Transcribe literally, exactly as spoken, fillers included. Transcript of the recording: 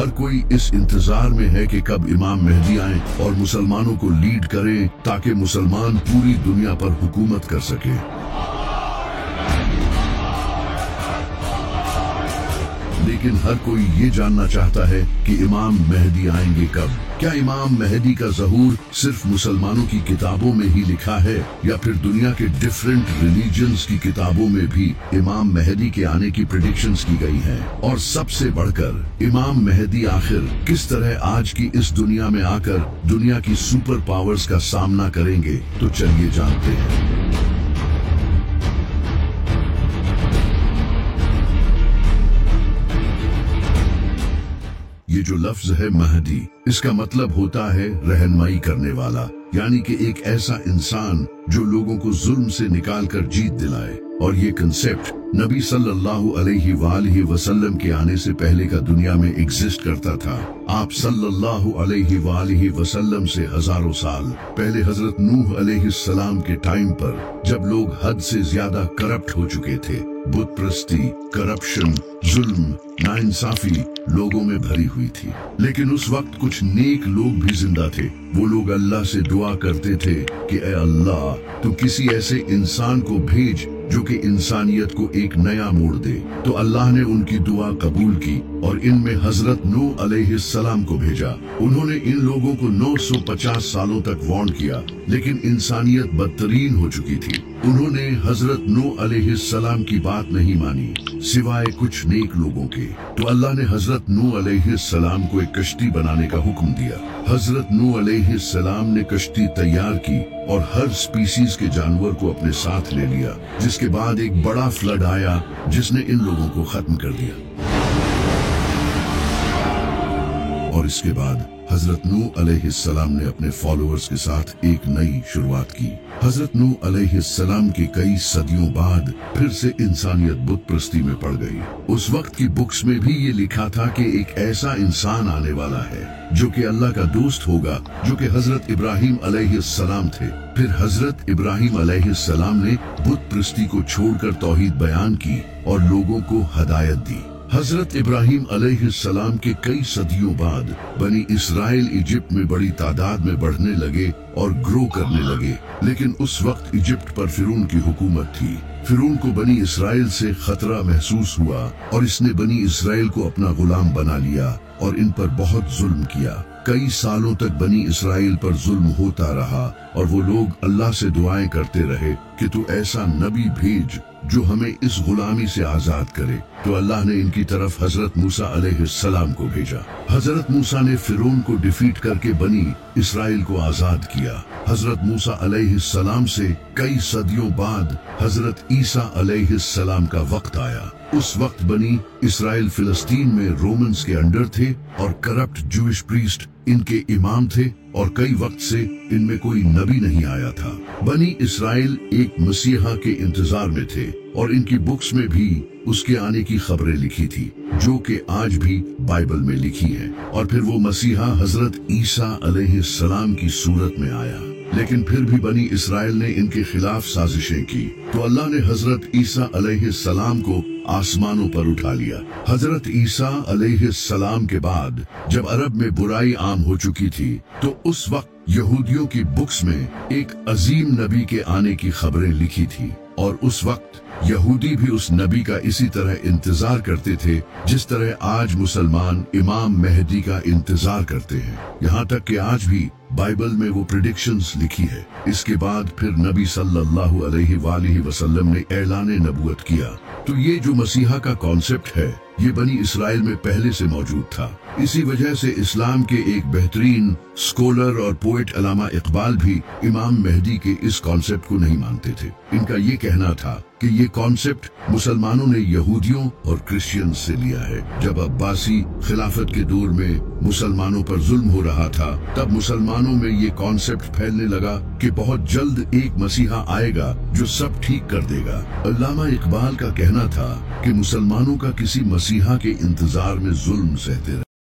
हर कोई इस इंतजार में है कि कब इमाम मेहदी आए और मुसलमानों को लीड करें ताकि मुसलमान पूरी दुनिया पर हुकूमत कर सके। लेकिन हर कोई ये जानना चाहता है कि इमाम मेहदी आएंगे कब। क्या इमाम मेहदी का ज़हूर सिर्फ मुसलमानों की किताबों में ही लिखा है या फिर दुनिया के डिफरेंट रिलीजन्स की किताबों में भी इमाम मेहदी के आने की प्रेडिक्शंस की गई हैं? और सबसे बढ़कर इमाम मेहदी आखिर किस तरह आज की इस दुनिया में आकर दुनिया की सुपर पावर्स का सामना करेंगे? तो चलिए जानते हैं। ये जो लफ्ज है महदी, इसका मतलब होता है रहनुमाई करने वाला, यानी कि एक ऐसा इंसान जो लोगों को जुल्म से निकालकर जीत दिलाए। और ये कंसेप्ट नबी सल्लल्लाहु अलैहि वालैहि वसल्लम के आने से पहले का दुनिया में एग्जिस्ट करता था। आप सल्लल्लाहु अलैहि वालैहि वसल्लम से हजारों साल पहले हजरत नूह अलैहिस्सलाम के टाइम पर, जब लोग हद से ज्यादा करप्ट हो चुके थे, बुत प्रस्ती, करप्शन, जुल्म, नाइंसाफी लोगों में भरी हुई थी। लेकिन उस वक्त कुछ नेक लोग भी जिंदा थे। वो लोग अल्लाह से दुआ करते थे कि ऐ अल्लाह, तू किसी ऐसे इंसान को भेज जो कि इंसानियत को एक नया मोड़ दे। तो अल्लाह ने उनकी दुआ कबूल की और इनमें हजरत नूह अलैहिस्सलाम को भेजा। उन्होंने इन लोगों को नौ सौ पचास सालों तक वार्न किया, लेकिन इंसानियत बदतरीन हो चुकी थी। उन्होंने हजरत नूह अलैहिस्सलाम की बात नहीं मानी, सिवाय कुछ नेक लोगों के। तो अल्लाह ने हजरत नूह अलैहिस्सलाम को एक कश्ती बनाने का हुक्म दिया। हजरत नूह अलैहिस्सलाम ने कश्ती तैयार की और हर स्पीसीज के जानवर को अपने साथ ले लिया, जिसके बाद एक बड़ा फ्लड आया जिसने इन लोगों को खत्म कर दिया। और इसके बाद हजरत नूह अलैहिस्सलाम ने अपने फॉलोअर्स के साथ एक नई शुरुआत की। हजरत नूह अलैहिस्सलाम की कई सदियों बाद फिर से इंसानियत बुत प्रस्ती में पड़ गई। उस वक्त की बुक्स में भी ये लिखा था कि एक ऐसा इंसान आने वाला है जो कि अल्लाह का दोस्त होगा, जो कि हजरत इब्राहिम अलैहिस्सलाम थे। फिर हजरत इब्राहिम अलैहिस्सलाम ने बुत प्रस्ती को छोड़कर तौहीद बयान की और लोगों को हदायत दी। हजरत इब्राहिम अलैहिस्सलाम के कई सदियों बाद बनी इसराइल इजिप्ट में बड़ी तादाद में बढ़ने लगे और ग्रो करने लगे। लेकिन उस वक्त इजिप्ट पर फिरौन की हुकूमत थी। फिरौन को बनी इसराइल से खतरा महसूस हुआ और इसने बनी इसराइल को अपना गुलाम बना लिया और इन पर बहुत जुल्म किया। कई सालों तक बनी इसराइल पर जुल्म होता रहा और वो लोग अल्लाह से दुआएं करते रहे कि तू ऐसा नबी भेज जो हमें इस गुलामी से आजाद करे। तो अल्लाह ने इनकी तरफ हजरत मूसा अलैहिस्सलाम को भेजा। हजरत मूसा ने फिरौन को डिफीट करके बनी इसराइल को आजाद किया। हजरत मूसा अलैहिस्सलाम से कई सदियों बाद हजरत ईसा अलैहिस्सलाम का वक्त आया। उस वक्त बनी इसराइल फिलिस्तीन में रोमन्स के अंडर थे और करप्ट जूइश प्रीस्ट इनके इमाम थे और कई वक्त से इनमें कोई नबी नहीं आया था। बनी इसराइल एक मसीहा के इंतजार में थे और इनकी बुक्स में भी उसके आने की खबरें लिखी थी, जो कि आज भी बाइबल में लिखी है। और फिर वो मसीहा हजरत ईसा अलैहिस्सलाम की सूरत में आया। लेकिन फिर भी बनी इसराइल ने इनके खिलाफ साजिशें की, तो अल्लाह ने हजरत ईसा अलैहिस्सलाम को आसमानों पर उठा लिया। हजरत ईसा अलैहिस्सलाम के बाद जब अरब में बुराई आम हो चुकी थी, तो उस वक्त यहूदियों की बुक्स में एक अजीम नबी के आने की खबरें लिखी थी। और उस वक्त यहूदी भी उस नबी का इसी तरह इंतजार करते थे जिस तरह आज मुसलमान इमाम मेहदी का इंतजार करते हैं। यहाँ तक कि आज भी बाइबल में वो प्रेडिक्शंस लिखी है। इसके बाद फिर नबी सल्लल्लाहु अलैहि वालैहि वसल्लम ने ऐलान नबूवत किया। तो ये जो मसीहा का कॉन्सेप्ट है, ये बनी इसराइल में पहले से मौजूद था। इसी वजह से इस्लाम के एक बेहतरीन स्कॉलर और पोएट अल्लामा इकबाल भी इमाम मेहदी के इस कॉन्सेप्ट को नहीं मानते थे। इनका ये कहना था कि ये कॉन्सेप्ट मुसलमानों ने यहूदियों और क्रिश्चियंस से लिया है। जब अब्बासी खिलाफत के दौर में मुसलमानों पर जुल्म हो रहा था, तब मुसलमानों में ये कॉन्सेप्ट फैलने लगा कि बहुत जल्द एक मसीहा आएगा जो सब ठीक कर देगा। अल्लामा इकबाल का कहना था कि मुसलमानों का किसी मसीहा के इंतजार में जुल्म सहते रहे।